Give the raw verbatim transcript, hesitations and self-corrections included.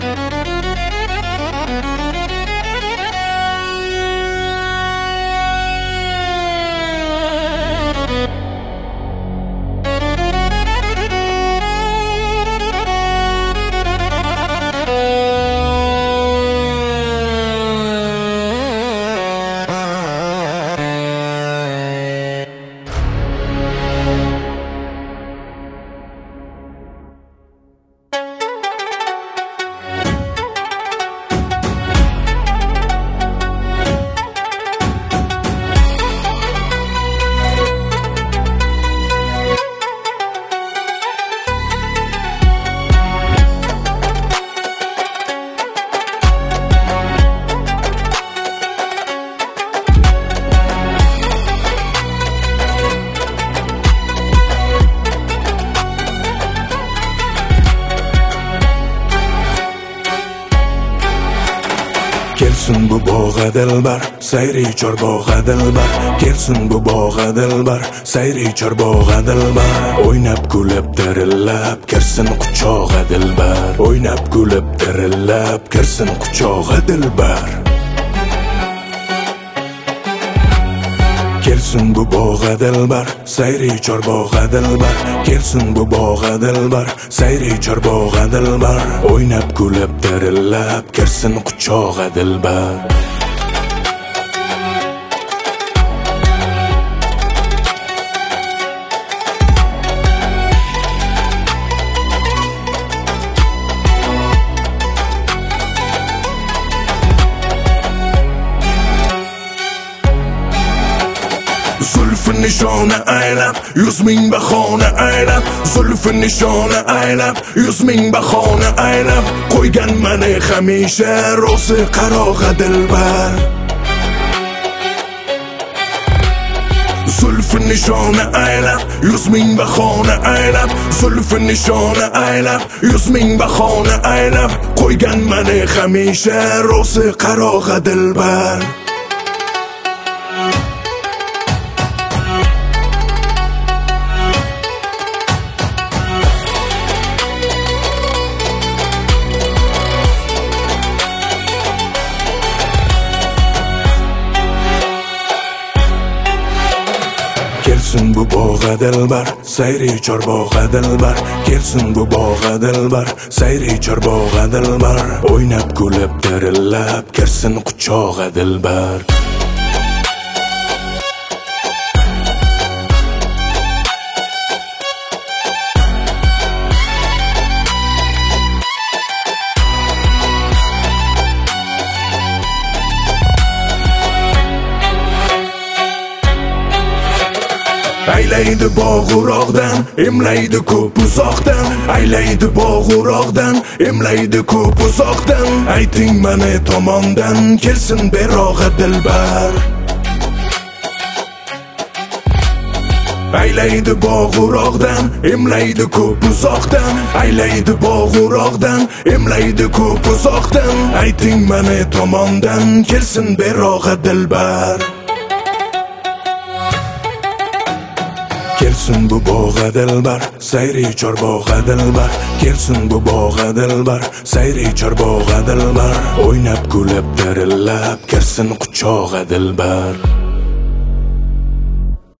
Kelsin bu bog'a dilbar, sayri chorbog'a dilbar. Kelsin bu bog'a dilbar, sayri chorbog'a dilbar. O'ynab kulib dirillab, kirsin quchog'a dilbar. O'ynab kulib dirillab, kirsin quchog'a dilbar. Kelsin bu bog'a dilbar, sayri chorbog'a dilbar. Kelsin bu bog'a dilbar, sayri chorbog'a dilbar. O'ynab kulib dirillab, kirsin quchog'a dilbar. Zulfü nişona aylab, yüz ming bahona aylab. Zulfü nişona aylab, yüz ming bahona aylab. Qo'ygan mani hamisha ro'si qarog'a dilbar. Zulfü nişona aylab, yüz ming bahona aylab. Zulfü nişona aylab, yüz ming bahona aylab. Qo'ygan mani hamisha ro'si qarog'a dilbar. Kelsin bu bog'a dilbar, sayri chorbog'a dilbar. Kelsin bu bog'a dilbar, sayri chorbog'a dilbar. O'ynab kulib dirillab, kirsin quchog'a dilbar. Aylaydi bog'uroqdan, emlaydi ko'p uzoqdan. Aylaydi bog'uroqdan, emlaydi ko'p uzoqdan. Ayting mani tomondan, kelsin berog'a dilbar. Aylaydi bog'uroqdan, emlaydi ko'p uzoqdan. Aylaydi bog'uroqdan, emlaydi ko'p uzoqdan. Ayting mani tomondan, kelsin berog'a dilbar. Kelsin bu bog'a dilbar, sayri chorbog'a dilbar. Kelsin bu bog'a dilbar, sayri chorbog'a dilbar. O'ynab kulib dirillab, kirsin quchog'a dilbar.